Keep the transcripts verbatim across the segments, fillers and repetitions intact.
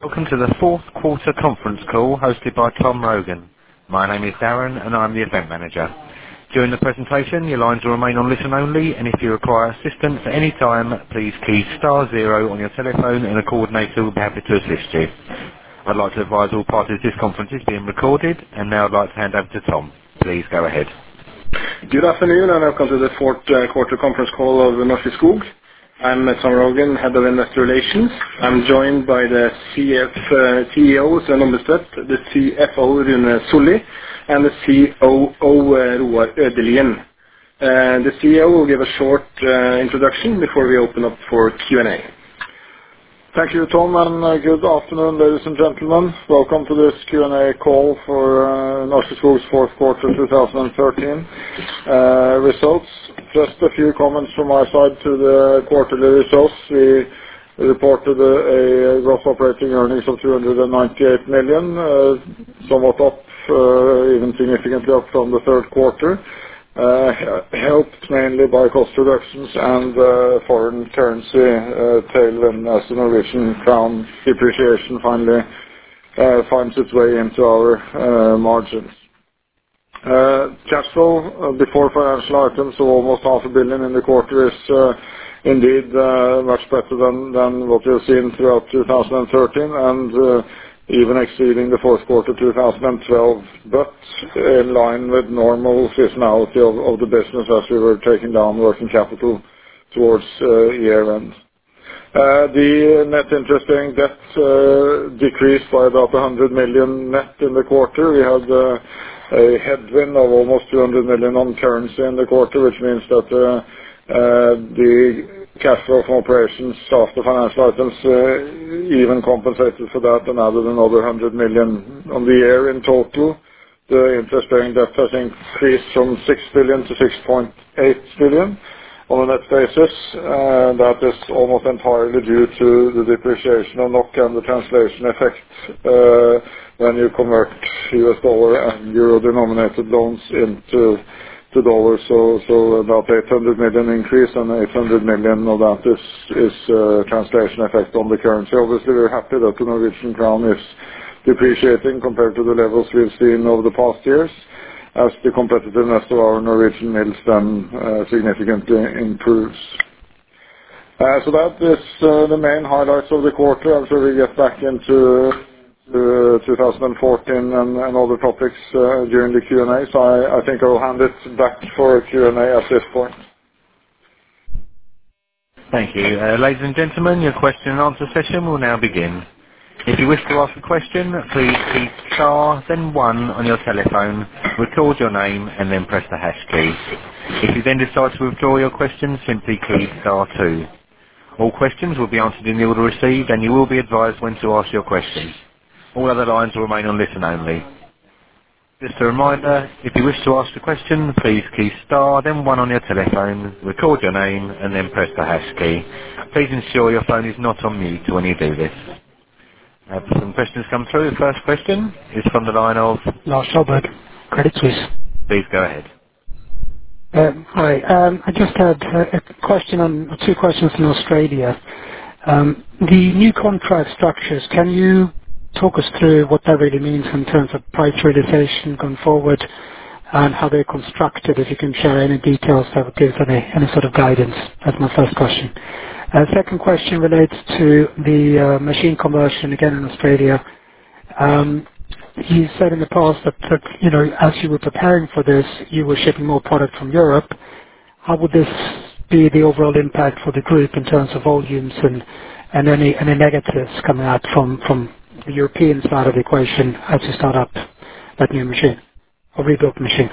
Welcome to the fourth quarter conference call hosted by Tom Rogan. My name is Darren and I'm the event manager. During the presentation, your lines will remain on listen only, and if you require assistance at any time, please key star zero on your telephone and a coordinator will be happy to assist you. I'd like to advise all parties this conference is being recorded, and now I'd like to hand over to Tom. Please go ahead. Good afternoon and welcome to the fourth uh, quarter conference call of Norske Skog. I'm uh, Tom Rogan, Head of Investor Relations. I'm joined by the C F, uh, C E O, Sven Ombudstvedt, the C F O, Rune Solli, and the C O O, uh, Roar Ødelien. Uh, the C E O will give a short uh, introduction before we open up for Q and A. Thank you, Tom, and uh, good afternoon, ladies and gentlemen. Welcome to this Q and A call for uh, Norske Skog's fourth quarter twenty thirteen uh, results. Just a few comments from our side to the quarterly results. We reported a, a gross operating earnings of two hundred ninety-eight million, uh, somewhat up, uh, even significantly up from the third quarter. Uh, helped mainly by cost reductions and uh, foreign currency uh, tailwind as the Norwegian crown depreciation finally uh, finds its way into our uh, margins. Uh, cash flow uh, before financial items of almost half a billion in the quarter is uh, indeed uh, much better than, than what we've seen throughout two thousand thirteen and uh, even exceeding the fourth quarter two thousand twelve, but in line with normal seasonality of, of the business as we were taking down working capital towards uh, year-end. Uh, the net interest-bearing debt uh, decreased by about one hundred million net in the quarter. We had uh, a headwind of almost two hundred million on currency in the quarter, which means that uh, uh, the cash flow from operations after financial items uh, even compensated for that and added another one hundred million on the year in total. The interest-bearing debt has increased from six billion to six point eight billion on a net basis. Uh, that is almost entirely due to the depreciation of N O K and the translation effect uh, when you convert U S dollar and euro-denominated loans into to dollars, so so about eight hundred million increase, and eight hundred million of that is is uh, translation effect on the currency. Obviously, we're happy that the Norwegian crown is depreciating compared to the levels we've seen over the past years, as the competitiveness of our Norwegian mills then uh, significantly improves. Uh, so that is uh, the main highlights of the quarter. I'm sure we get back into Uh, twenty fourteen and, and other topics uh, during the Q and A, so I, I think I will hand it back for a Q and A at this point. Thank you. Uh, ladies and gentlemen, your question and answer session will now begin. If you wish to ask a question, please key star, then one on your telephone, record your name, and then press the hash key. If you then decide to withdraw your question, simply key star two. All questions will be answered in the order received, and you will be advised when to ask your questions. All other lines will remain on listen only. Just a reminder, if you wish to ask a question, please key star, then one on your telephone, record your name, and then press the hash key. Please ensure your phone is not on mute when you do this. Uh, some questions come through. The first question is from the line of Lars Kjellberg, Credit Suisse. Please go ahead. Um, hi, um, I just had uh, a question on, two questions in Australia. Um, the new contract structures, can you talk us through what that really means in terms of price realization going forward and how they're constructed? If you can share any details that would give us any, any sort of guidance. That's my first question. Uh, second question relates to the uh, machine conversion again in Australia. Um, you said in the past that, that, you know, as you were preparing for this, you were shipping more product from Europe. How would this be the overall impact for the group in terms of volumes and, and any, any negatives coming out from, from the European side of the equation as you start up that new machine or rebuilt machine?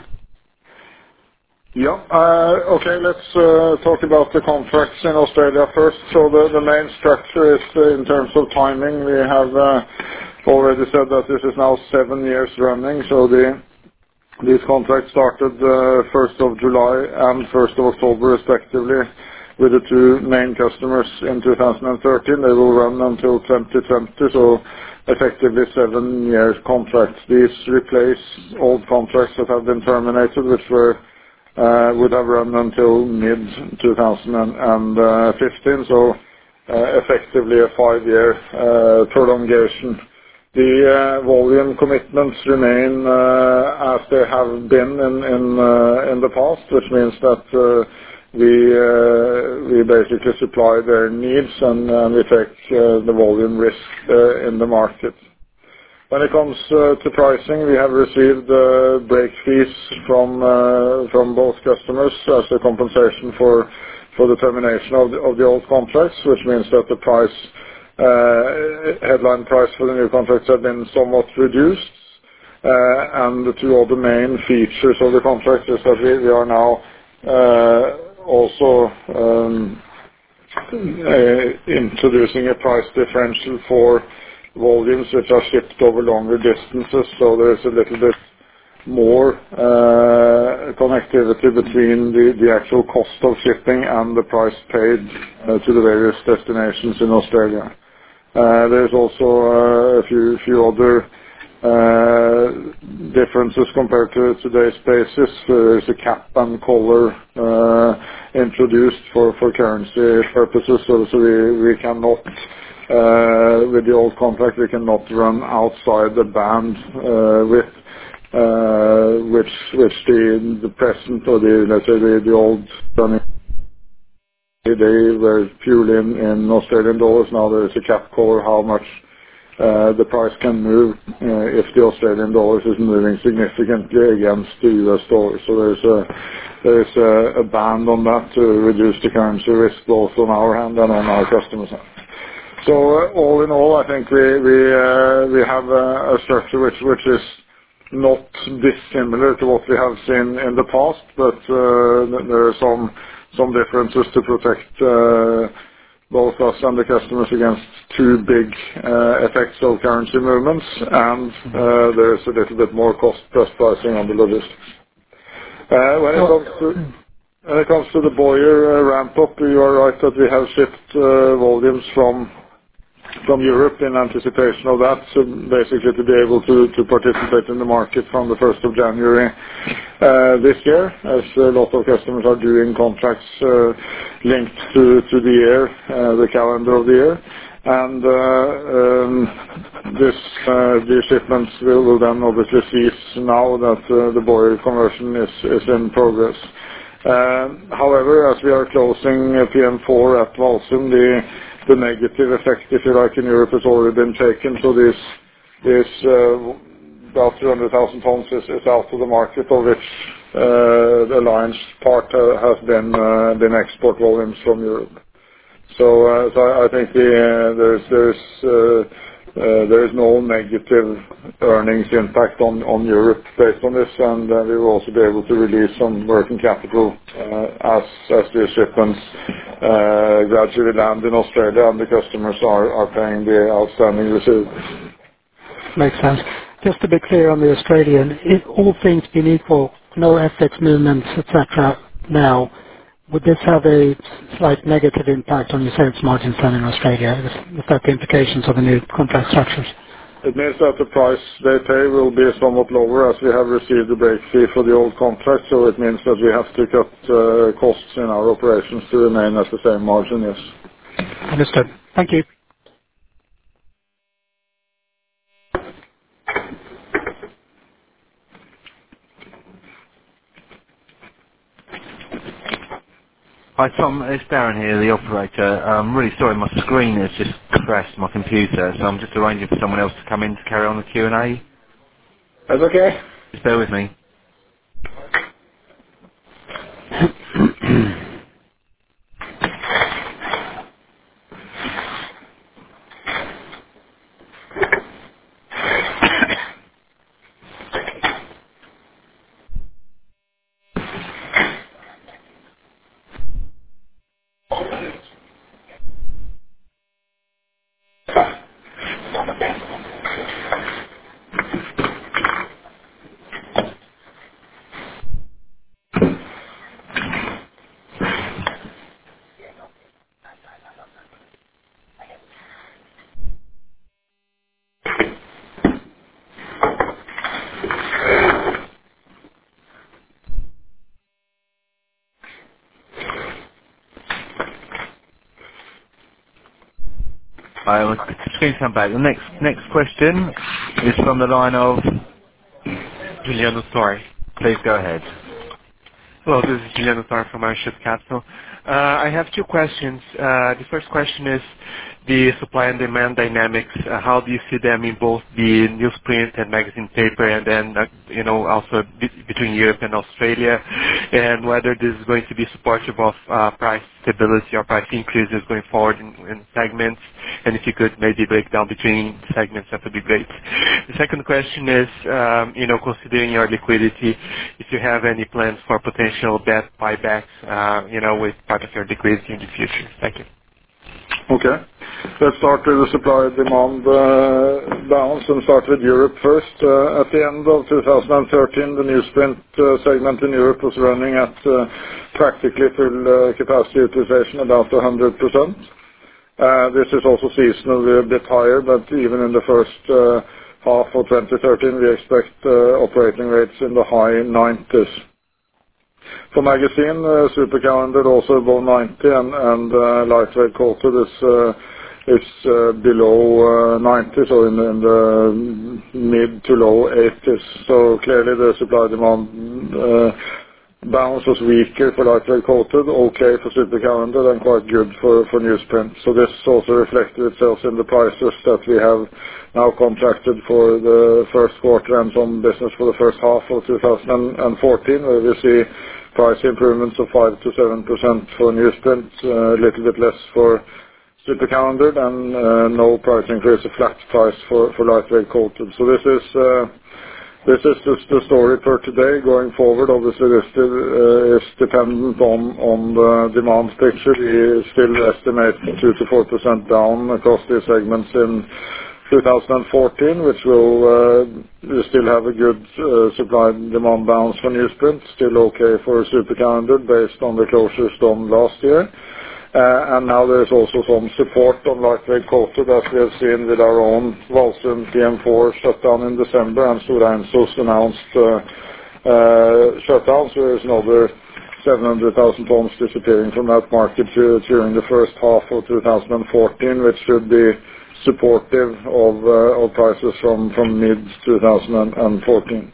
Yeah, uh, okay, let's uh, talk about the contracts in Australia first. So the, the main structure is uh, in terms of timing. We have uh, already said that this is now seven years running, so the these contracts started uh, first of July and first of October respectively with the two main customers in two thousand thirteen. They will run until twenty twenty, so effectively seven years contracts. These replace old contracts that have been terminated, which were uh, would have run until mid twenty fifteen. So uh, effectively a five-year uh, prolongation. The uh, volume commitments remain uh, as they have been in in uh, in the past, which means that uh, we uh, we basically supply their needs and and we take uh, the volume risk uh, in the market. When it comes uh, to pricing, we have received uh, break fees from uh, from both customers as a compensation for for the termination of the of the old contracts, which means that the price uh, headline price for the new contracts have been somewhat reduced. Uh, And the two other main features of the contract is that we we are now uh, also um, uh, introducing a price differential for volumes which are shipped over longer distances. So there is a little bit more uh, connectivity between the the actual cost of shipping and the price paid uh, to the various destinations in Australia. Uh, There's also uh, a few few other uh, differences compared to today's basis. There's a cap and collar uh, introduced for for currency purposes, so so we we cannot, uh, with the old contract, we cannot run outside the band uh, with uh, which which the the present or the, let's say, the the old running. They were purely in in Australian dollars. Now there is a cap collar how much uh, the price can move uh, if the Australian dollars is moving significantly against the U S dollar. So there's a there's a a band on that to reduce the currency risk both on our hand and on our customers' hand. So uh, all in all, I think we we uh, we have a a structure which which is not dissimilar to what we have seen in the past, but uh, th- there are some some differences to protect uh, both us and the customers against too big uh, effects of currency movements, and uh, there is a little bit more cost plus pricing on the logistics. Uh, When it comes to when it comes to the Boyer uh, ramp up, you are right that we have shipped uh, volumes from from Europe in anticipation of that, so basically to be able to to participate in the market from the first of January uh, this year, as a lot of customers are doing contracts uh, linked to to the year, uh, the calendar of the year. And uh, um, this uh, these shipments will will then obviously cease now that uh, the Boyer conversion is is in progress. Uh, However, as we are closing uh, P M four at Walsum, the the negative effect, if you like, in Europe has already been taken. So this this uh, about two hundred thousand tons is is out of the market, of which uh, the lion's part uh, has been uh, been export volumes from Europe. So uh, so I I think the, uh, there's there's uh, uh, there is no negative earnings impact on on Europe based on this, and uh, we will also be able to release some working capital uh, as as the shipments uh, gradually land in Australia and the customers are are paying the outstanding receivables. Makes sense. Just to be clear on the Australian, if all things being equal, no F X movements, et cetera now, would this have a slight negative impact on your sales margins then in Australia? Is is that the implications of the new contract structures? It means that the price they pay will be somewhat lower as we have received the break fee for the old contract, so it means that we have to cut uh, costs in our operations to remain at the same margin, yes. Understood. Thank you. Hi Tom, it's Darren here, the operator. I'm really sorry, my screen has just crashed my computer, so I'm just arranging for someone else to come in to carry on the Q and A. That's okay. Just bear with me. I will screen come back. The next next question is from the line of Juliano Torre. Please go ahead. Hello, this is Juliano Torre from Airship Capital. Uh, I have two questions. Uh, the first question is the supply and demand dynamics. Uh, how do you see them in both the newsprint and magazine paper, and then uh, you know also be- between Europe and Australia, and whether this is going to be supportive of uh, price stability or price increases going forward in, in segments, and if you could maybe break down between segments, that would be great. The second question is, um, you know, considering your liquidity, if you have any plans for potential debt buybacks, uh, you know, with part of your liquidity in the future. Thank you. Okay. Let's start with the supply-demand uh, balance and start with Europe first. Uh, At the end of two thousand thirteen, the newsprint uh, segment in Europe was running at uh, practically full uh, capacity utilization, about one hundred percent. Uh, This is also seasonally a bit higher, but even in the first uh, half of twenty thirteen, we expect uh, operating rates in the high nineties. For magazine, uh, Supercalendar also above ninety, and, and uh, lightweight coated is, uh, is uh, below uh, ninety, so in, in the mid to low eighties. So clearly the supply-demand uh, balance was weaker for lightweight coated, okay for Supercalendar, and quite good for, for newsprint. So this also reflected itself in the prices that we have now contracted for the first quarter and some business for the first half of two thousand fourteen, where we see price improvements of five to seven percent for newsprint, uh, a little bit less for Supercalendar, and uh, no price increase, a flat price for, for lightweight coated. So this is uh, this is just the story for today. Going forward, obviously this still, uh, is dependent on, on the demand picture. We still estimate two to four percent down across these segments in two thousand fourteen, which will uh, still have a good uh, supply and demand balance for newsprint, still okay for Supercalendar based on the closures done last year. Uh, and now there's also some support on lightweight coated, as we have seen with our own Walsum P M four shutdown in December, and Stora Enso's announced uh, uh, shutdown, so there's another seven hundred thousand tons disappearing from that market uh, during the first half of two thousand fourteen, which should be supportive of, uh, of prices from, from mid twenty fourteen.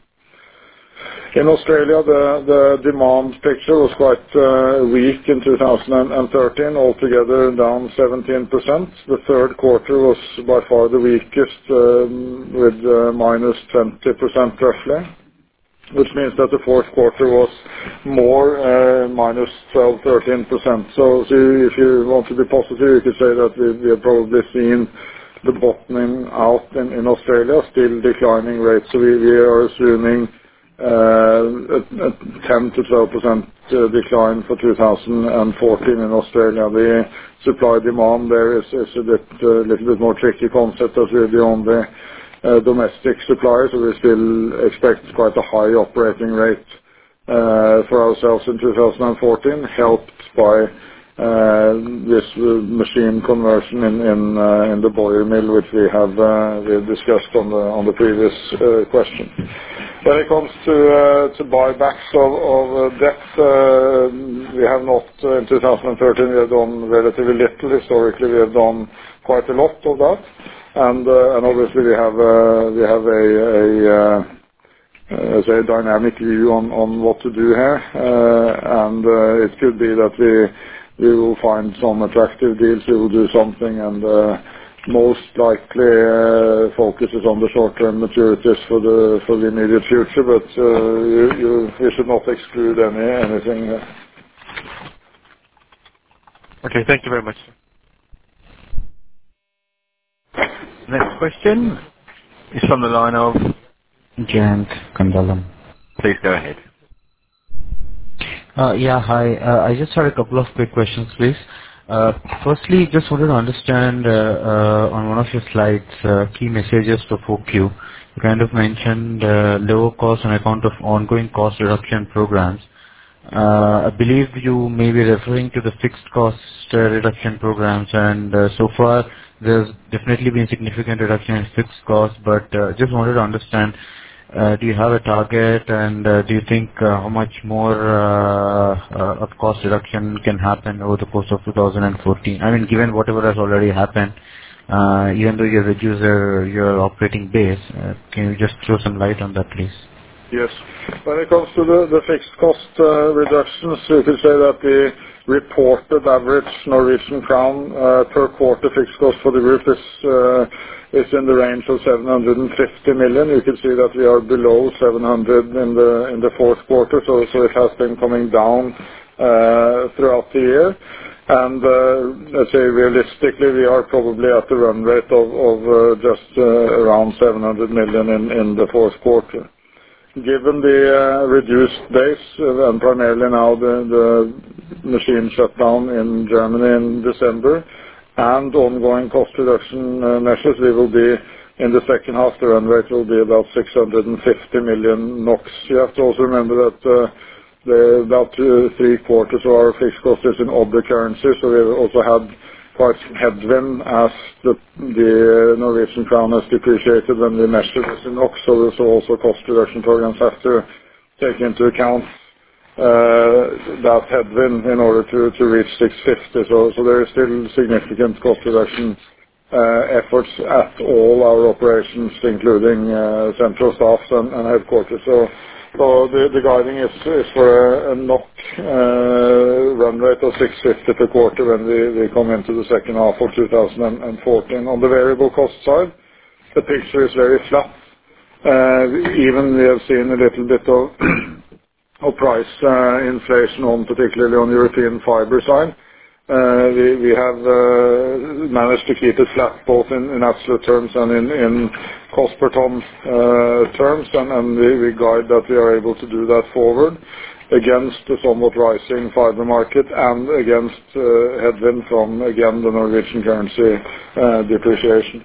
In Australia, the, the demand picture was quite uh, weak in two thousand thirteen, altogether down seventeen percent. The third quarter was by far the weakest, um, with uh, minus twenty percent roughly, which means that the fourth quarter was more, uh, minus twelve, thirteen percent. So, so if you want to be positive, you could say that we, we have probably seen the bottoming out in, in Australia, still declining rates. So we, we are assuming uh, a, a ten to twelve percent uh, decline for two thousand fourteen in Australia. The supply-demand there is, is a bit, uh, little bit more tricky concept, as we're the only uh, domestic supplier, so we still expect quite a high operating rate uh, for ourselves in two thousand fourteen, helped by uh, this uh, machine conversion in in, uh, in the Boyer mill, which we have uh, we have discussed on the on the previous uh, question. When it comes to uh, to buybacks of, of uh, debt, uh, we have not uh, in two thousand thirteen we have done relatively little. Historically, we have done quite a lot of that, and uh, and obviously we have uh, we have a, a uh, as a dynamic view on, on what to do here, uh, and uh, it could be that we we will find some attractive deals, we will do something, and uh, most likely uh, focuses on the short-term maturities for the for the immediate future, but uh, you, you, you should not exclude any anything. Okay, thank you very much. Next question is from the line of Jayant Kandalam. Please go ahead. Uh, yeah, hi. Uh, I just had a couple of quick questions, please. Uh, firstly, just wanted to understand uh, uh, on one of your slides, uh, key messages for four Q. You kind of mentioned uh, lower cost on account of ongoing cost reduction programs. Uh, I believe you may be referring to the fixed cost uh, reduction programs, and uh, so far there's definitely been significant reduction in fixed costs, but uh, just wanted to understand, uh, do you have a target, and uh, do you think uh, how much more uh, uh, of cost reduction can happen over the course of two thousand fourteen? I mean, given whatever has already happened, uh, even though you reduce your, your operating base. Uh, can you just throw some light on that, please? Yes. When it comes to the, the fixed cost uh, reductions, you could say that the reported average Norwegian crown uh, per quarter fixed cost for the group is uh, is in the range of seven hundred fifty million. You can see that we are below seven hundred in the in the fourth quarter, so so it has been coming down uh, throughout the year. And uh, let's say realistically, we are probably at the run rate of of uh, just uh, around seven hundred million in in the fourth quarter. Given the uh, reduced base uh, and primarily now the, the machine shutdown in Germany in December and ongoing cost reduction uh, measures, we will be in the second half, the run rate will be about six hundred fifty million NOK. You have to also remember that uh, the, about two, three quarters of our fixed cost is in other currencies, so we also had quite some headwind as the, the Norwegian crown has depreciated when we measured this in NOK, so, so also cost reduction programs have to take into account uh, that headwind in order to, to reach six fifty. So, so there is still significant cost reduction uh, efforts at all our operations, including uh, central staffs and, and headquarters. So, so the, the guiding is, is for a, a NOK uh, run rate of six fifty per quarter when we, we come into the second half of two thousand fourteen. On the variable cost side, the picture is very flat. Uh, even we have seen a little bit of, of price uh, inflation on, particularly on European fiber side. Uh, we, we have uh, managed to keep it flat both in, in absolute terms and in, in cost per ton uh, terms, and, and we, we guide that we are able to do that forward against the somewhat rising fiber market and against uh, headwind from, again, the Norwegian currency uh, depreciation.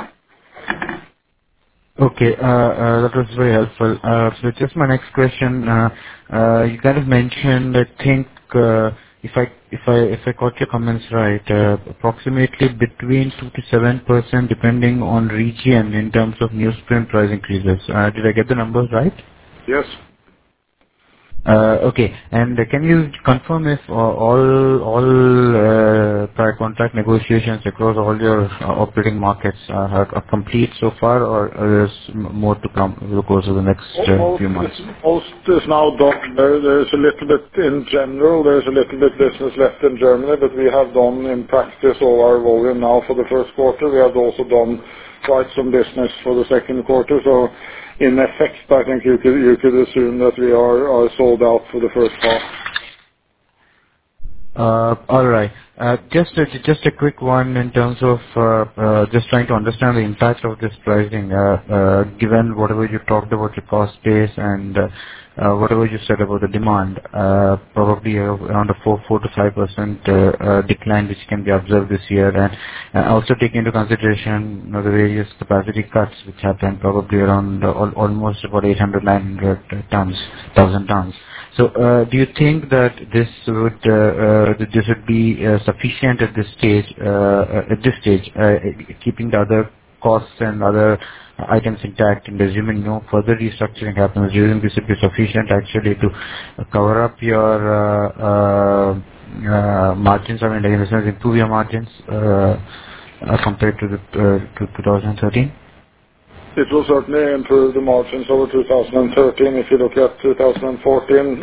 Okay, uh, uh, that was very helpful. Uh, so just my next question, uh, uh, you kind of mentioned, I think, uh, if I if I if I got your comments right, uh, approximately between two to seven percent, depending on region, in terms of newsprint price increases. Uh, did I get the numbers right? Yes. Uh, okay, and uh, can you confirm if uh, all all uh, prior contract negotiations across all your uh, operating markets uh, are, are complete so far, or, or there's m- more to come over the course of the next uh, Most few months? is, most is now done. There, there's a little bit in general, there's a little bit business left in Germany, but we have done in practice all our volume now for the first quarter. We have also done quite some business for the second quarter, so in effect, I think you could you could assume that we are, are sold out for the first half. Uh, all right. Uh, just a, just a quick one in terms of uh, uh, just trying to understand the impact of this pricing, uh, uh, given whatever you talked about your cost base and uh, uh, whatever you said about the demand, uh, probably around a four four to five percent uh, uh, decline which can be observed this year, and uh, also take into consideration, you know, the various capacity cuts which happened probably around uh, al- almost about eight hundred nine hundred tons, thousand tons. So, uh, do you think that this would uh, uh, that this would be uh, sufficient at this stage? Uh, uh, at this stage, uh, keeping the other costs and other items intact, and assuming no further restructuring happens, do you think this would be sufficient actually to uh, cover up your uh, uh, uh, margins? I mean, like in the sense, improve your margins uh, uh, compared to the uh, to twenty thirteen. It will certainly improve the margins over two thousand thirteen. If you look at two thousand fourteen,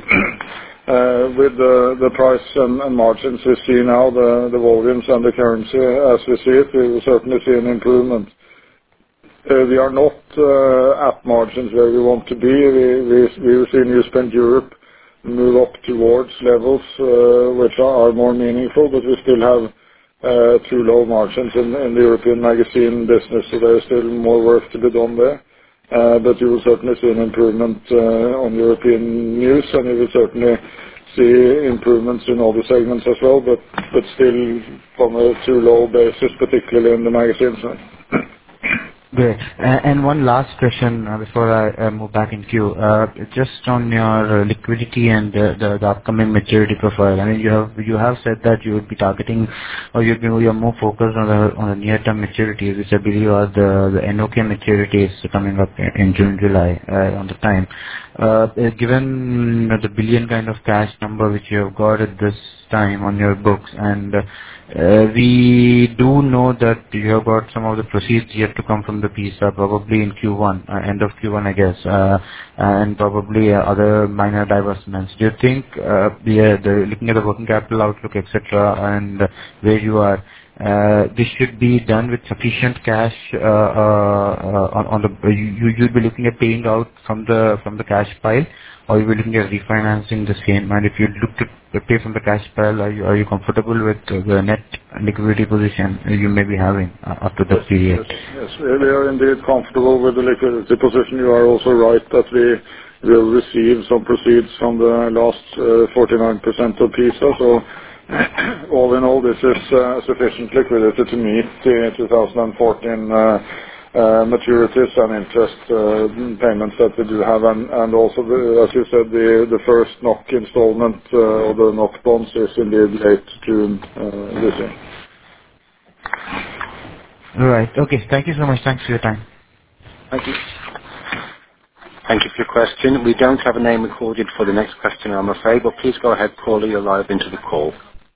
uh, with the the price and and margins we see now, the the volumes and the currency as we see it, we will certainly see an improvement. Uh, We are not uh, at margins where we want to be. We we we will see Newsprint Europe move up towards levels uh, which are are more meaningful, but we still have uh, too low margins in in the European magazine business, so there is still more work to be done there. Uh, But you will certainly see an improvement uh, on European news, and you will certainly see improvements in other segments as well, but but still from a too low basis, particularly in the magazine side. Great. A- And one last question uh, before I uh, move back in queue. Uh, Just on your uh, liquidity and uh, the the upcoming maturity profile. I mean, you have you have said that you would be targeting, or you'd be you're more focused on the on the near-term maturities, which I believe are the the N O K maturities coming up in in June, July, uh, on the time. Uh, Given the billion kind of cash number which you have got at this time on your books, and uh, Uh, we do know that you have got some of the proceeds yet to come from the PISA, probably in Q one, uh, end of Q one, I guess, uh, and probably uh, other minor divestments. Do you think, uh, the, the looking at the working capital outlook, et cetera, and uh, where you are, uh, this should be done with sufficient cash uh, uh, uh, on, on the. You you'll be looking at paying out from the from the cash pile, or you'll be looking at refinancing the same? And if you look to pay from the cash pile, are you are you comfortable with uh, the net liquidity position you may be having uh, after that period? Yes, yes, we we are indeed comfortable with the liquidity position. You are also right that we will receive some proceeds from the last uh, forty-nine percent of PISA. So all in all, this is uh, sufficient liquidity to meet the two thousand fourteen uh, uh, maturities and interest uh, payments that we do have. And and also, the- as you said, the the first N O K installment uh, of the N O K bonds is indeed late June uh, this year. All right. Okay. Thank you so much. Thanks for your time. Thank you. Thank you for your question. We don't have a name recorded for the next question, I'm afraid, but please go ahead, caller. You're live into the call.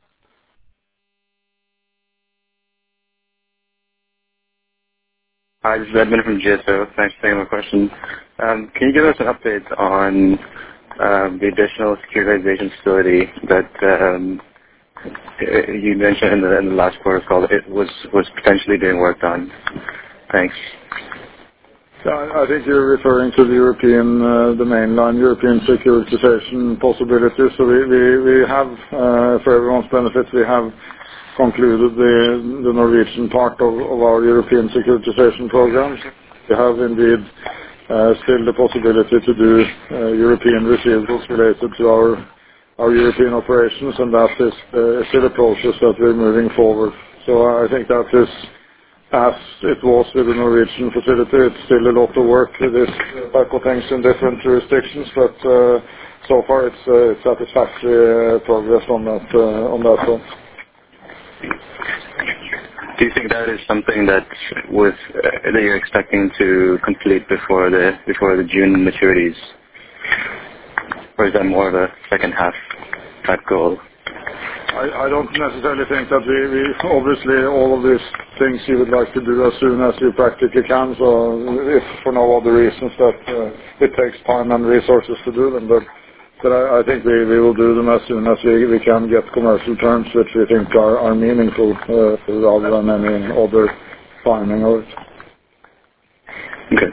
Hi, this is Edmund from G S O. Thanks for taking my question. Um, can you give us an update on um, the additional securitization facility that um, uh, you mentioned in the, in the last quarter call? It was was potentially being worked on. Thanks. So I I think you're referring to the European, uh, the mainline European securitization possibilities. So we we we have, uh, for everyone's benefit, we have concluded the the Norwegian part of of our European securitization programs. We have indeed uh, still the possibility to do uh, European receivables related to our our European operations, and that is uh, still a process that we're moving forward. So I think that is, as it was with the Norwegian facility, it's still a lot of work with this type of things in different jurisdictions, but uh, so far it's uh, it's satisfactory uh, progress on that uh, on that front. Do you think that is something that with uh, that you're expecting to complete before the before the June maturities, or is that more of a second half type goal? I, I don't necessarily think that we, we obviously all of these things you would like to do as soon as you practically can. So if for no other reasons that uh, it takes time and resources to do them, but but I, I think we, we will do them as soon as we, we can get commercial terms which we think are, are meaningful uh, rather than any other timing of it. Okay.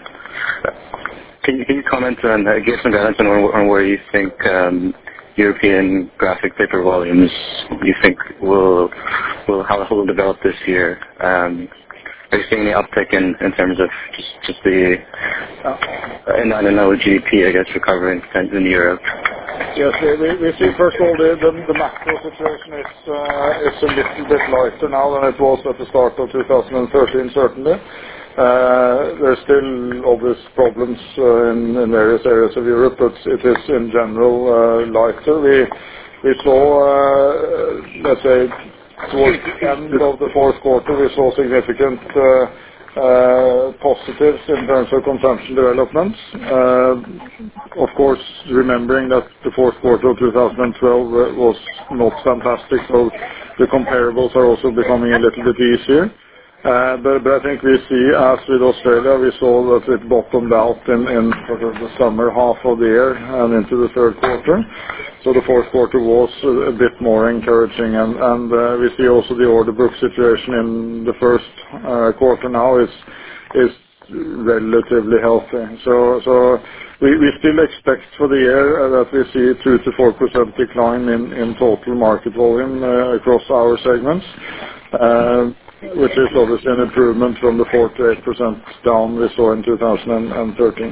Can you, can you comment on, uh, give some guidance on, on where you think um, European graphic paper volumes you think will will how it will develop this year? Um, are you seeing any uptick in, in terms of just just the uh, and I don't know G D P I guess recovering in Europe? Yes, we, we, we see first of all the, the, the macro situation is uh, is a little bit lighter now than it was at the start of two thousand thirteen, certainly. Uh, there's still obvious problems uh, in, in various areas of Europe, but it is in general uh, lighter. We we saw, uh, let's say, towards the end of the fourth quarter, we saw significant uh, uh, positives in terms of consumption developments. Uh, of course, remembering that the fourth quarter of two thousand twelve was not fantastic, so the comparables are also becoming a little bit easier. Uh, but, but I think we see, as with Australia, we saw that it bottomed out in, in sort of the summer half of the year and into the third quarter. So the fourth quarter was a, a bit more encouraging, and, and uh, we see also the order book situation in the first uh, quarter now is is relatively healthy. So so we, we still expect for the year uh, that we see two to four percent decline in, in total market volume uh, across our segments. Uh, which is obviously an improvement from the four to eight percent down we saw in two thousand thirteen.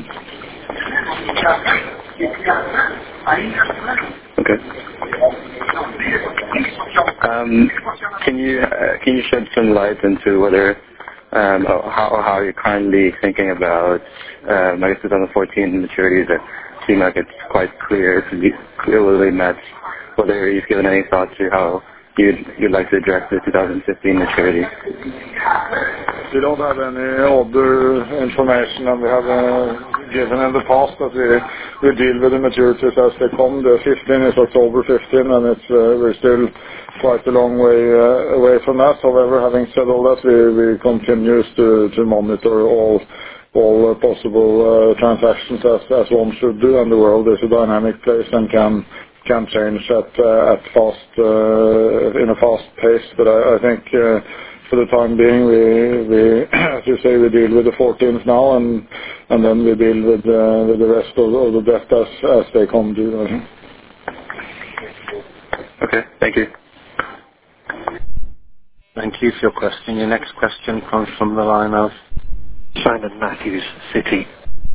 Okay. Um, can you uh, can you shed some light into whether um, how or how you're currently thinking about um, I guess twenty fourteen maturities that seem like it's quite clear to be clearly met. Whether you've given any thought to how you'd you'd like to address the two thousand fifteen maturity. We don't have any other information, and we have uh, given in the past that we we deal with the maturities as they come. The fifteen is October fifteenth, and it's uh, we're still quite a long way uh, away from that. However, having said all that, we we continue to to monitor all all uh, possible uh, transactions as as one should do, and the world is a dynamic place and can can change at uh, at fast uh, in a fast pace. But I, I think. Uh, For the time being, we, we, as you say, we deal with the fourteens now, and and then we deal with, uh, with the rest of, of the debt as as they come due. Okay, thank you. Thank you for your question. Your next question comes from the line of Simon Matthews, Citi.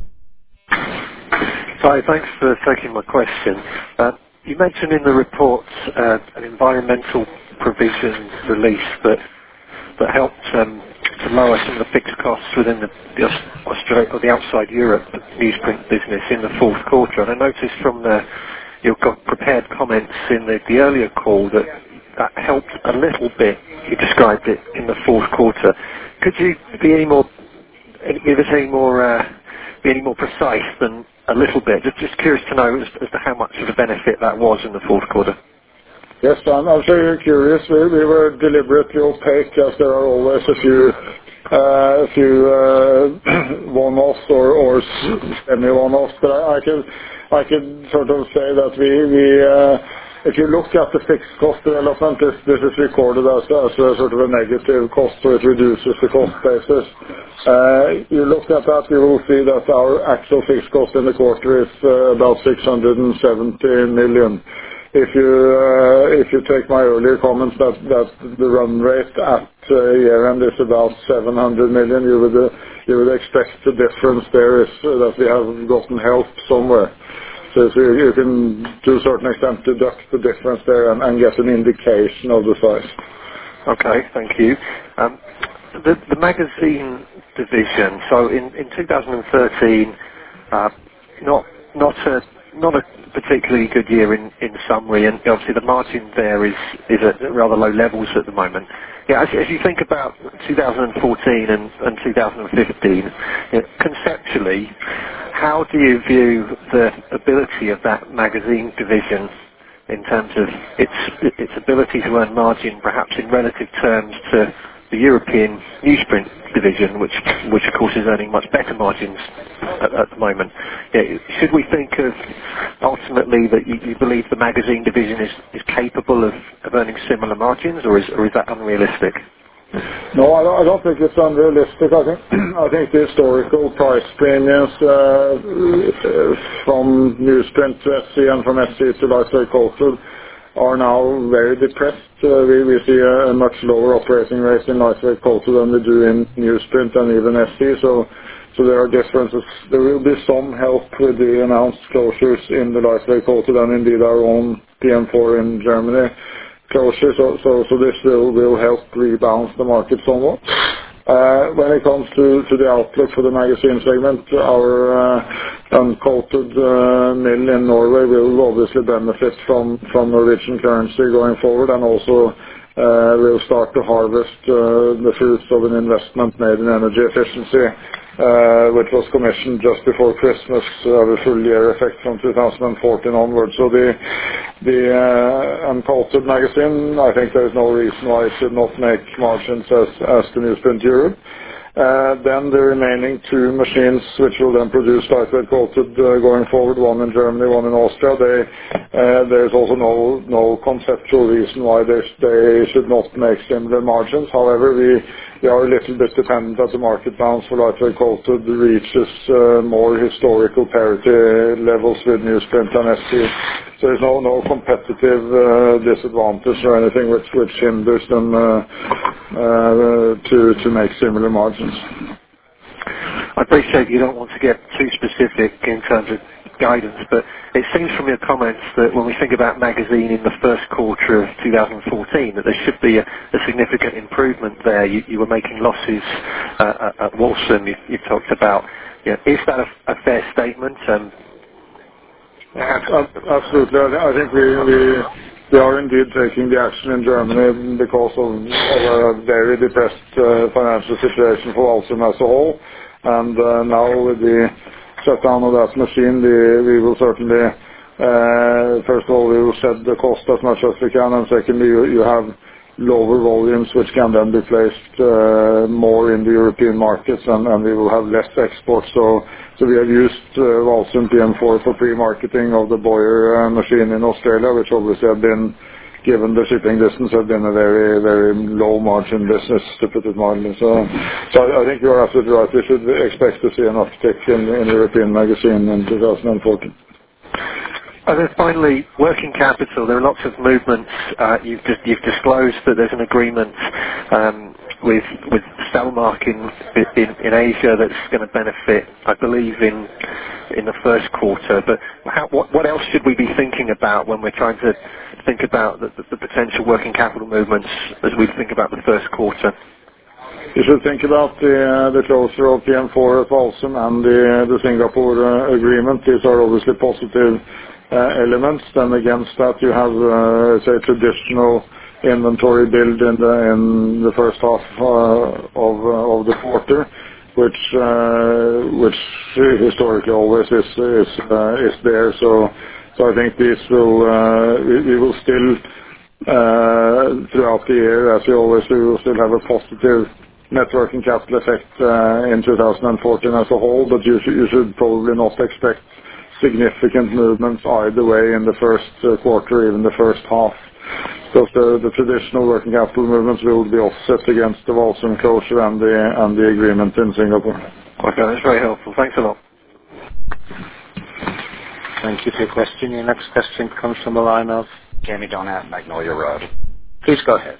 Hi, thanks for taking my question. Uh, you mentioned in the report uh, an environmental provision release that that helped um, to lower some of the fixed costs within the, the Australia or the outside Europe newsprint business in the fourth quarter. And I noticed from the, your prepared comments in the, the earlier call that that helped a little bit. You described it in the fourth quarter. Could you be any more, give us any more, uh, be any more precise than a little bit? Just, just curious to know as, as to how much of a benefit that was in the fourth quarter. Yes, I'm, I'm sure you're curious. We, we were deliberately opaque, as there are always a few, uh, a few uh, one-offs or, or semi-one-offs. But I, I can, I can sort of say that we, we uh, if you look at the fixed cost development, this, this is recorded as, as a sort of a negative cost, so it reduces the cost basis. Uh, you look at that, you will see that our actual fixed cost in the quarter is uh, about six hundred seventy million. If you uh, if you take my earlier comments that that the run rate at uh, year end is about seven hundred million, you would uh, you would expect the difference there is uh, that we have gotten help somewhere. So, so you, you can to a certain extent deduct the difference there and, and get an indication of the size. Okay, thank you. Um, the the magazine division. So in in two thousand thirteen, uh, not not a not a particularly good year in, in summary, and obviously the margin there is, is at rather low levels at the moment. Yeah, as, as you think about two thousand fourteen and, and two thousand fifteen, you know, conceptually, how do you view the ability of that magazine division in terms of its its ability to earn margin, perhaps in relative terms to the European newsprint division, which, which of course is earning much better margins at, at the moment? Yeah, should we think of ultimately that you, you believe the magazine division is, is capable of, of earning similar margins, or is, or is that unrealistic? No, I don't, I don't think it's unrealistic. I think I think the historical price premiums uh, from newsprint to S C and from S C to Lightweight Coated are now very depressed. Uh, we, we see a, a much lower operating rate in Lightweight Coated than we do in newsprint and even S C. So, so there are differences. There will be some help with the announced closures in the Lightweight Coated and indeed our own P M four in Germany closure. So, so, so this will, will help rebalance the market somewhat. Uh, when it comes to, to the outlook for the magazine segment, our uh, uncoated uh, mill in Norway will obviously benefit from, from Norwegian currency going forward, and also uh, will start to harvest uh, the fruits of an investment made in energy efficiency, uh, which was commissioned just before Christmas, uh, with full year effect from two thousand fourteen onwards. So the the uh, uncoated magazine, I think there is no reason why it should not make margins as as the newsprint Europe. Uh, then the remaining two machines, which will then produce lightweight coated uh, going forward, one in Germany, one in Austria, they, uh, there's also no no conceptual reason why they, they should not make similar margins. However, we, we are a little bit dependent that the market balance for lightweight coated reaches uh, more historical parity levels with newsprint and S C. So there's no, no competitive uh, disadvantage or anything which, which hinders them uh, uh, to, to make similar margins. I appreciate you don't want to get too specific in terms of guidance, but it seems from your comments that when we think about magazine in the first quarter of two thousand fourteen, that there should be a, a significant improvement there. You, you were making losses uh, at Walsum, you, you talked about. You know, is that a, a fair statement? Um, Absolutely. I think we, we we are indeed taking the action in Germany because of, of a very depressed uh, financial situation for Walsum as a whole, and uh, now with the shutdown of that machine, we, we will certainly, uh, first of all, we will shed the cost as much as we can, and secondly, you, you have lower volumes which can then be placed uh, more in the European markets, and, and we will have less exports. So, so we have used uh, Walsum P M four for pre-marketing of the Boyer uh, machine in Australia, which obviously have been, given the shipping distance, have been a very, very low margin business, to put it mildly. So, so I, I think you're absolutely right. We should expect to see an uptick in, in the European magazine in two thousand fourteen. And then finally, working capital. There are lots of movements. Uh, you've, just, you've disclosed that there's an agreement um, with with Stelmark in, in in Asia that's going to benefit, I believe, in in the first quarter. But how, what, what else should we be thinking about when we're trying to think about the, the, the potential working capital movements as we think about the first quarter? You should think about the, uh, the closure of P M four at Walsum and the, the Singapore uh, agreement. These are obviously positive uh, elements. Then against that you have, uh, say, traditional inventory build in the, in the first half uh, of, uh, of the quarter, which uh, which historically always is is, uh, is there. So so I think this will uh, we, we will still uh, throughout the year, as we always do, we will still have a positive net working capital effect uh, in two thousand fourteen as a whole, but you should, you should probably not expect significant movements either way in the first uh, quarter, even the first half. Because the, the traditional working capital movements will be offset against the Walsum closure and the, and the agreement in Singapore. Okay, that's very helpful. Thanks a lot. Thank you for your question. Your next question comes from the line of Jamie Donat, Magnolia Road. Please go ahead.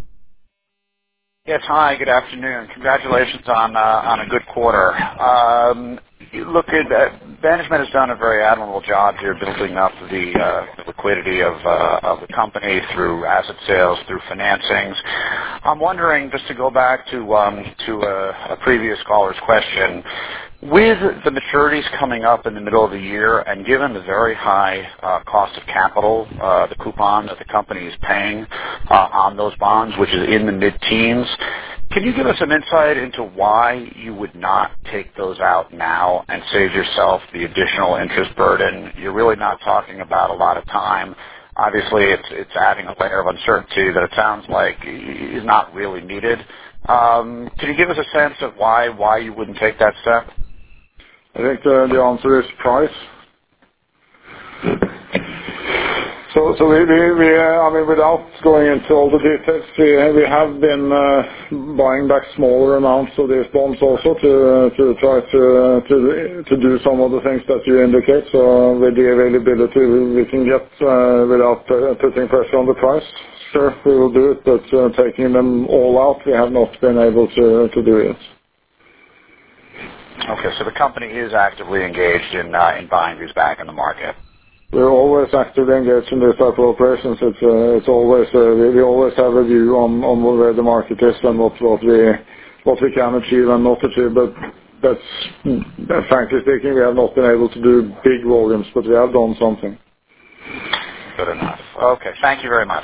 Yes, hi, good afternoon. Congratulations on uh, on a good quarter. Um, you look at uh, management has done a very admirable job here building up the, uh, the liquidity of uh, of the company through asset sales, through financings. I'm wondering, just to go back to um, to a, a previous caller's question, with the maturities coming up in the middle of the year, and given the very high uh, cost of capital, uh, the coupon that the company is paying uh, on those bonds, which is in the mid-teens, can you give us some insight into why you would not take those out now and save yourself the additional interest burden? You're really not talking about a lot of time. Obviously, it's it's adding a layer of uncertainty that it sounds like is not really needed. Um, can you give us a sense of why why you wouldn't take that step? I think the, the answer is price. So, so we, we, we uh, I mean, without going into all the details, we, we have been uh, buying back smaller amounts of these bonds also to uh, to try to to to do some of the things that you indicate. So, with the availability we can get uh, without uh, putting pressure on the price, sure we will do it. But uh, taking them all out, we have not been able to to do it. Okay, so the company is actively engaged in uh, in buying these back in the market. We're always actively engaged in this type of operations. It's uh, it's always uh, we, we always have a view on, on where the market is and what what we what we can achieve and not achieve. But that's uh, frankly speaking, we have not been able to do big volumes, but we have done something. Good enough. Okay, thank you very much.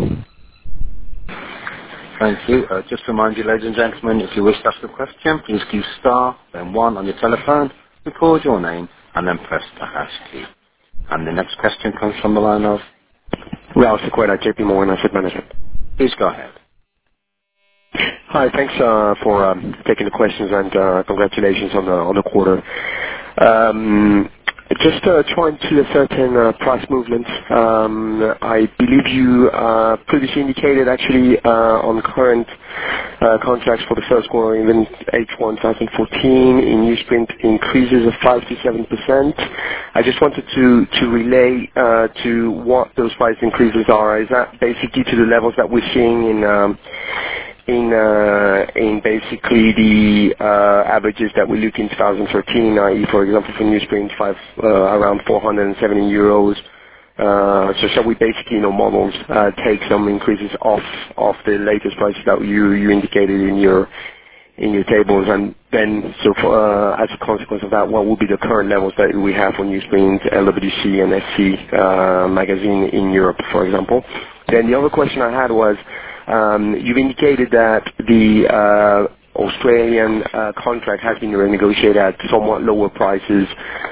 Thank you. Uh, just to remind you, ladies and gentlemen, if you wish to ask a question, please key star, then one on your telephone, record your name, and then press the hash key. And the next question comes from the line of Ralph Sequeira, J P Morgan Asset Management. Please go ahead. Hi, thanks uh, for um, taking the questions, and uh, congratulations on the on the quarter. Um, Just uh, trying to ascertain uh, price movements. Um, I believe you uh, previously indicated actually uh, on current uh, contracts for the first quarter, even H one twenty fourteen, in newsprint increases of five to seven percent. I just wanted to, to relay uh, to what those price increases are. Is that basically to the levels that we're seeing in um, in uh, in basically the uh, averages that we look in two thousand thirteen, that is, for example, for newsprint, five uh, around four hundred seventy euros. Uh, so shall we basically, you know, models uh, take some increases off of the latest prices that you you indicated in your in your tables, and then so for, uh, as a consequence of that, what will be the current levels that we have for newsprint, L W C, and S C uh, magazine in Europe, for example? Then the other question I had was, Um, you've indicated that the uh, Australian uh, contract has been renegotiated at somewhat lower prices,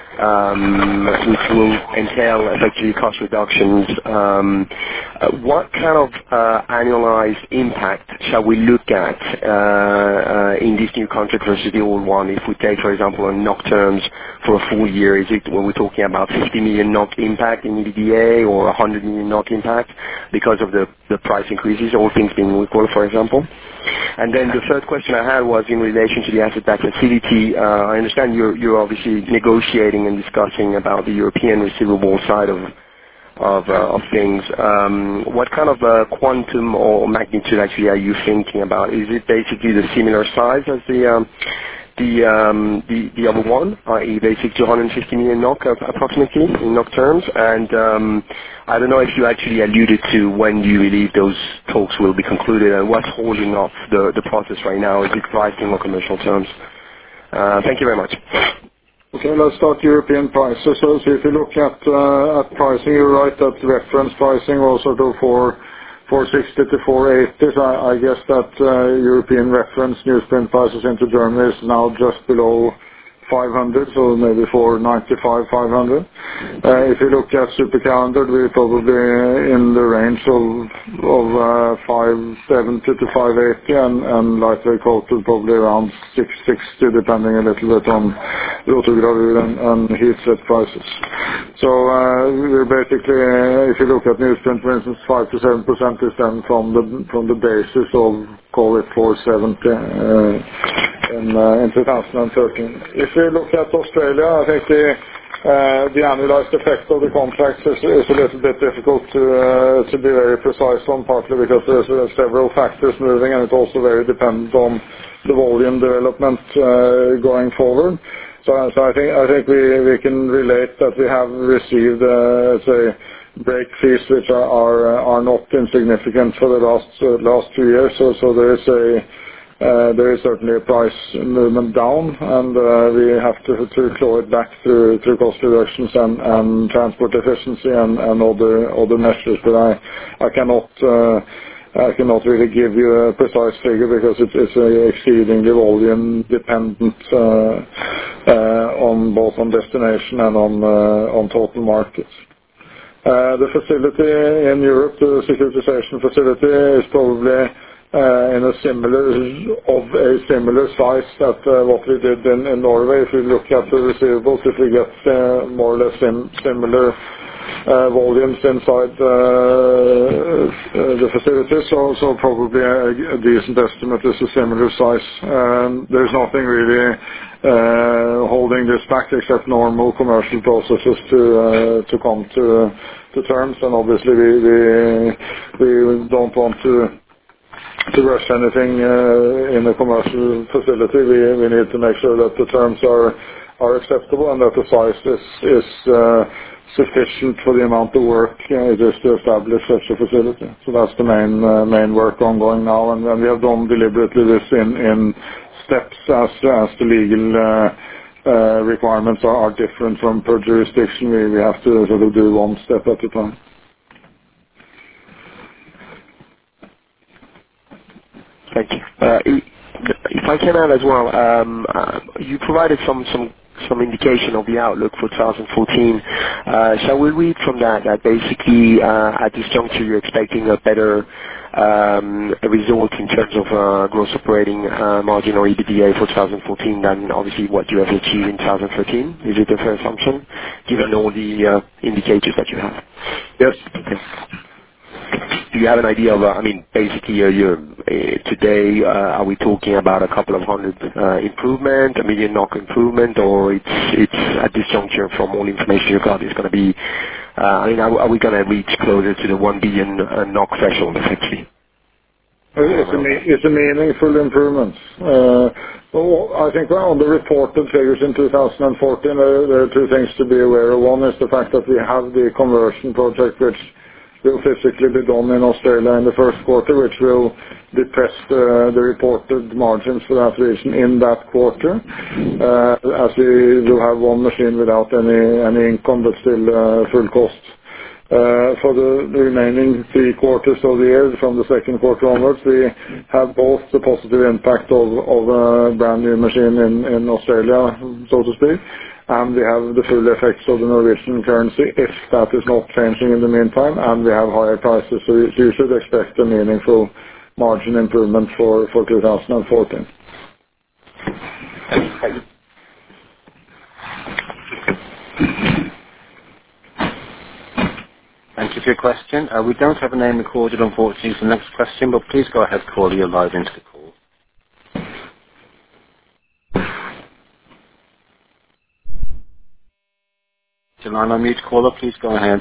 um, which will entail effectively cost reductions. Um, uh, what kind of uh, annualized impact shall we look at uh, uh, in this new contract versus the old one? If we take, for example, on NOK terms for a full year, is it when we're talking about fifty million NOK impact in EBITDA or one hundred million NOK impact because of the, the price increases, all things being equal, for example? And then the third question I had was in relation to the asset-backed facility. Uh, I understand you're, you're obviously negotiating and discussing about the European receivable side of of, uh, of things. Um, what kind of uh, quantum or magnitude actually are you thinking about? Is it basically the similar size as the um, the, um, the the other one, that is basically two hundred fifty million NOK approximately in NOK terms? And um, I don't know if you actually alluded to when you believe those talks will be concluded and what's holding up the, the process right now. Is it pricing or commercial terms? Uh, thank you very much. Okay, let's start European prices. So if you look at uh, at pricing, you're right that reference pricing was sort of for four sixty to four eighty. So I I guess that uh, European reference newsprint prices into Germany is now just below five hundred, so maybe four ninety-five, five hundred. Uh, If you look at super calendar, we're probably in the range of of uh, five seventy to five eighty, and and lightweight coated probably around six sixty, depending a little bit on rotogravure and and heat set prices. So uh, we're basically, uh, if you look at newsprint, for instance, five to seven percent is then from the from the basis of, call it four seventy uh, in uh, in two thousand thirteen. If we look at Australia, I think the uh, the annualized effect of the contracts is, is a little bit difficult to uh, to be very precise on, partly because there's uh, several factors moving, and it's also very dependent on the volume development uh, going forward. So, so I think I think we we can relate that we have received uh, say break fees which are are, uh, are not insignificant for the last uh, last two years. So so there is a Uh, there is certainly a price movement down, and uh, we have to, to claw it back through, through cost reductions and, and transport efficiency and, and other other measures. But I I cannot uh, I cannot really give you a precise figure because it's, it's uh, exceedingly volume dependent uh, uh, on both on destination and on uh, on total markets. Uh, the facility in Europe, the securitization facility, is probably Uh, in a similar of a similar size that uh, what we did in, in Norway. If you look at the receivables, if we get uh, more or less sim- similar uh, volumes inside uh, uh, the facility, so so probably a, a decent estimate is a similar size. Um, there's nothing really uh, holding this back except normal commercial processes to uh, to come to to terms, and obviously we we, we don't want to. to rush anything uh, in a commercial facility. We we need to make sure that the terms are are acceptable and that the size is is uh, sufficient for the amount of work uh, it is to establish such a facility. So that's the main uh, main work ongoing now, and, and we have done deliberately this in in steps as as the legal uh, uh, requirements are, are different from per jurisdiction. We we have to sort of do one step at a time. Thank you. Uh, If I can add as well, um, uh, you provided some some some indication of the outlook for twenty fourteen. Uh, Shall we read from that that basically uh, at this juncture you're expecting a better um, result in terms of uh, gross operating uh, margin or EBITDA for twenty fourteen than obviously what you have achieved in twenty thirteen? Is it a fair assumption, given all the uh, indicators that you have? Yes. Okay. Do you have an idea of, uh, I mean, basically, uh, you're, uh, today, uh, are we talking about a couple of hundred uh, improvement, a million knock improvement, or it's it's at this juncture, from all information you got, it's going to be, uh, I mean, are, are we going to reach closer to the one billion uh, knock threshold, effectively? It's a, it's a meaningful improvement. Uh, well, I think on the reported figures in two thousand fourteen, uh, there are two things to be aware of. One is the fact that we have the conversion project, which will physically be done in Australia in the first quarter, which will depress the, the reported margins for that region in that quarter, uh, as we will have one machine without any any income but still uh, full cost. Uh, For the the remaining three quarters of the year, from the second quarter onwards, we have both the positive impact of of a brand new machine in in Australia, so to speak, and we have the full effects of the Norwegian currency, if that is not changing in the meantime, and we have higher prices. So you you should expect a meaningful margin improvement for for two thousand fourteen. Thank you for your question. Uh, we don't have a name recorded, unfortunately, for the next question, but please go ahead, caller. You're live into the call. Is your line on mute, caller? Please go ahead.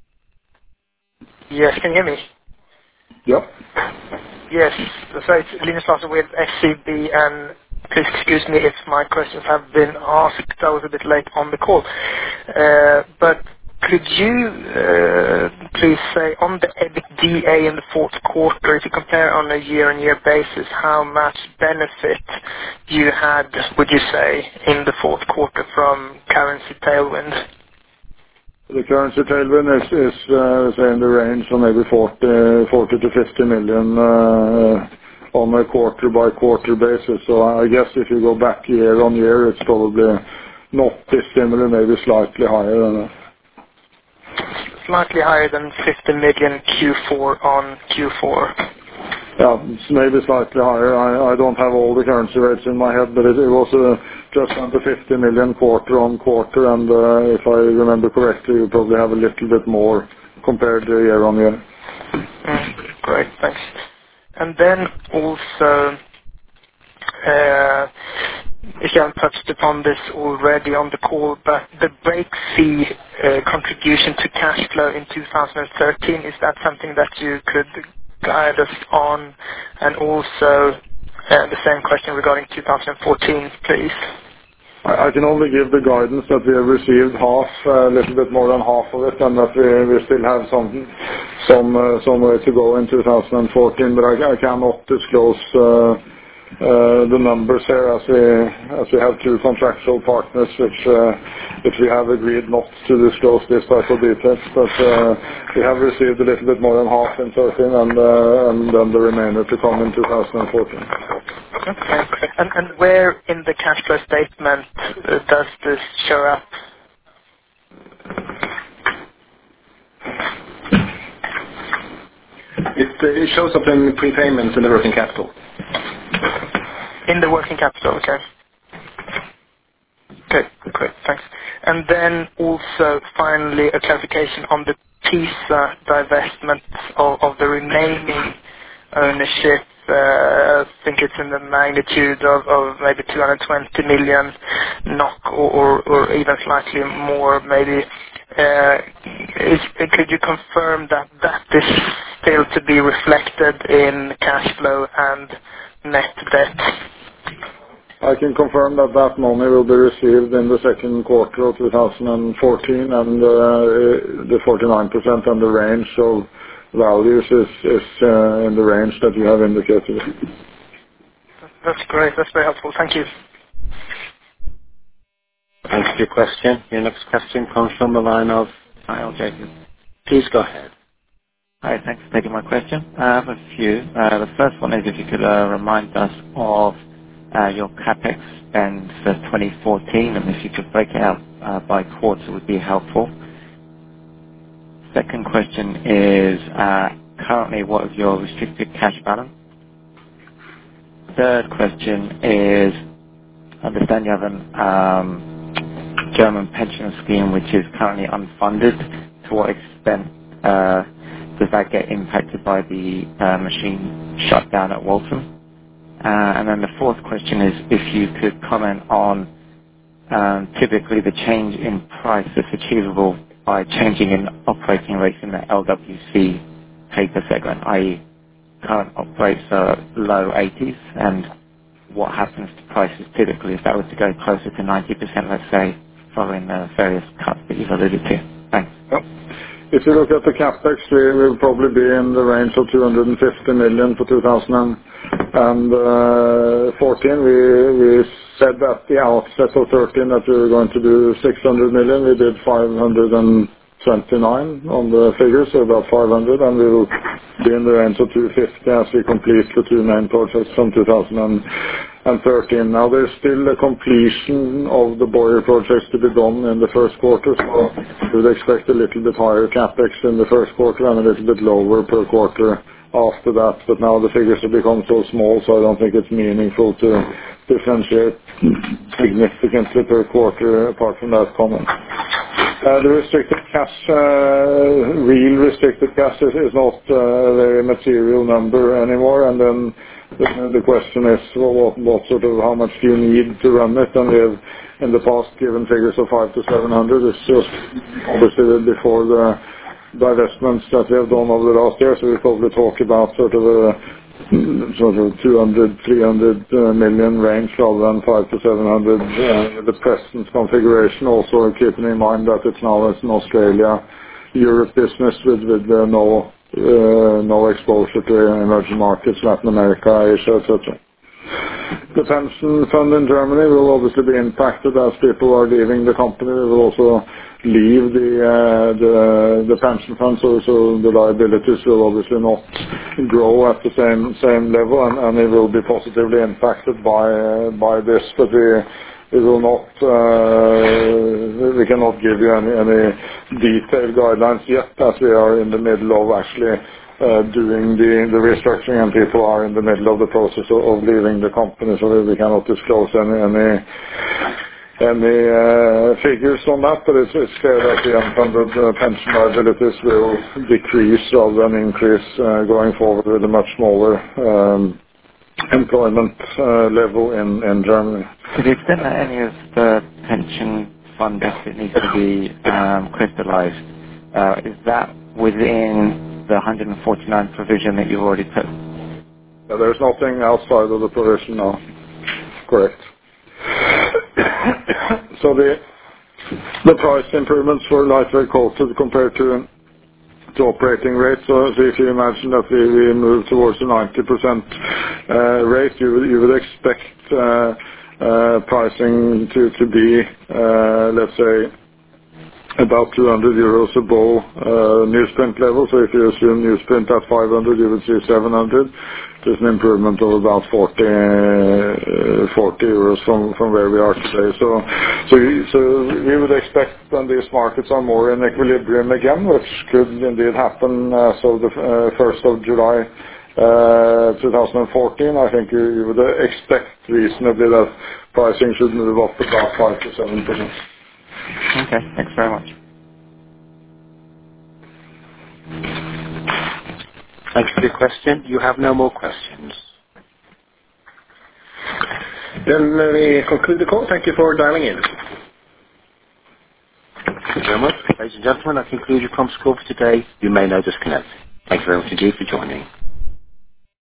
Yes, can you hear me? Yep. Yes. So it's Linus Larsson with S C B, and please excuse me if my questions have been asked. I was a bit late on the call. Uh, but could you uh, please say on the EBITDA in the fourth quarter, if you compare on a year-on-year basis, how much benefit you had, would you say, in the fourth quarter from currency tailwind? The currency tailwind is, is uh, say in the range of maybe forty to fifty million uh, on a quarter-by-quarter basis. So I guess if you go back year-on-year, it's probably not dissimilar, maybe slightly higher than that. Slightly higher than fifty million Q four on Q four. Yeah, it's maybe slightly higher. I, I don't have all the currency rates in my head, but it, it was uh, just under fifty million quarter on quarter, and uh, if I remember correctly, you probably have a little bit more compared to year on year. Mm, great, thanks. And then also, uh, if you haven't touched upon this already on the call, but the break fee uh, contribution to cash flow in two thousand thirteen, is that something that you could guide us on? And also, uh, the same question regarding two thousand fourteen, please. I, I can only give the guidance that we have received half, a uh, little bit more than half of it, and that we, we still have some some uh, some way to go in two thousand fourteen, but I, I cannot disclose uh, Uh, the numbers here, as we as we have two contractual partners which uh, which we have agreed not to disclose this type of details, but uh, we have received a little bit more than half in thirteen, and uh, and then the remainder to come in two thousand fourteen. Okay. And, and where in the cash flow statement uh, does this show up? It, uh, it shows up in prepayments in the working capital. In the working capital, okay. Okay, great, thanks. And then also, finally, a clarification on the PISA divestment of, of the remaining ownership. Uh, I think it's in the magnitude of, of maybe two hundred twenty million NOK, or, or, or even slightly more, maybe. Uh, is, could you confirm that that is still to be reflected in cash flow and net debt? I can confirm that that money will be received in the second quarter of two thousand fourteen, and uh, the forty-nine percent and the range of values is, is uh, in the range that you have indicated. That's great. That's very helpful. Thank you. Thanks for your question. Your next question comes from the line of Kyle Jacob. Please go ahead. Hi, thanks for taking my question. I have a few. Uh, the first one is if you could uh, remind us of uh, your CapEx spend for twenty fourteen, and if you could break it out uh, by quarter would be helpful. Second question is uh, currently what is your restricted cash balance? Third question is, I understand you have an um, German pension scheme which is currently unfunded. To what extent uh, does that get impacted by the uh, machine shutdown at Waltham? Uh, and then the fourth question is if you could comment on um, typically the change in price that's achievable by changing in operating rates in the L W C paper segment, that is current operates are low eighties, and what happens to prices typically if that was to go closer to ninety percent, let's say, following the various cuts that you've alluded to? Thanks. Yep. If you look at the CapEx, we will probably be in the range of two hundred fifty million for two thousand fourteen. We, we said at the outset of thirteen that we were going to do six hundred million. We did five hundred twenty-nine on the figures, so about five hundred, and we will be in the range of two fifty as we complete the two main projects from two thousand thirteen. Now there's still a completion of the Boyer projects to be done in the first quarter, so we would expect a little bit higher capex in the first quarter and a little bit lower per quarter after that. But now the figures have become so small, so I don't think it's meaningful to differentiate significantly per quarter apart from that comment. Uh, the restricted cash, uh, real restricted cash is, is not uh, a very material number anymore, and then the, the question is well, what, what sort of, how much do you need to run it, and we have in the past given figures of five to seven hundred. It's just obviously before the divestments that we have done over the last year, so we probably talk about sort of a sort of two hundred, three hundred uh, million range rather than five to seven hundred uh, with the present configuration, also keeping in mind that it's now it's an Australia Europe business with, with uh, no uh, no exposure to emerging markets, Latin America, Asia, et cetera. The pension fund in Germany will obviously be impacted as people are leaving the company. We will also leave the uh, the, the pension fund, so, so the liabilities will obviously not grow at the same same level, and, and it will be positively impacted by uh, by this. But we we will not uh, we cannot give you any, any detailed guidelines yet, as we are in the middle of actually uh, doing the the restructuring, and people are in the middle of the process of, of leaving the company, so we cannot disclose any any. any uh, figures on that, but it's, it's clear that the unfunded uh, pension liabilities will decrease rather than increase uh, going forward with a much smaller um, employment uh, level in, in Germany. To the extent that any of the pension fund deficit needs to be um, crystallized, uh, is that within the one hundred forty-nine provision that you've already put? Yeah, there's nothing outside of the provision now. Correct. So the the price improvements for lightweight coated compared to to operating rates. So, so if you imagine that we, we move towards a ninety percent uh, rate, you would you would expect uh, uh, pricing to to be uh, let's say about two hundred euros above uh, newsprint level. So if you assume newsprint at five hundred, you would see seven hundred. There's an improvement of about forty, uh, forty euros from, from where we are today. So, so, so we would expect when these markets are more in equilibrium again, which could indeed happen as of the uh, first of July uh, twenty fourteen. I think you, you would expect reasonably that pricing should move up about five to seven percent. Okay, thanks very much. Thanks for your question. You have no more questions. Then uh, we conclude the call. Thank you for dialing in. Thank you very much. Ladies and gentlemen, that concludes your conference call for today. You may now disconnect. Thank you very much indeed for joining.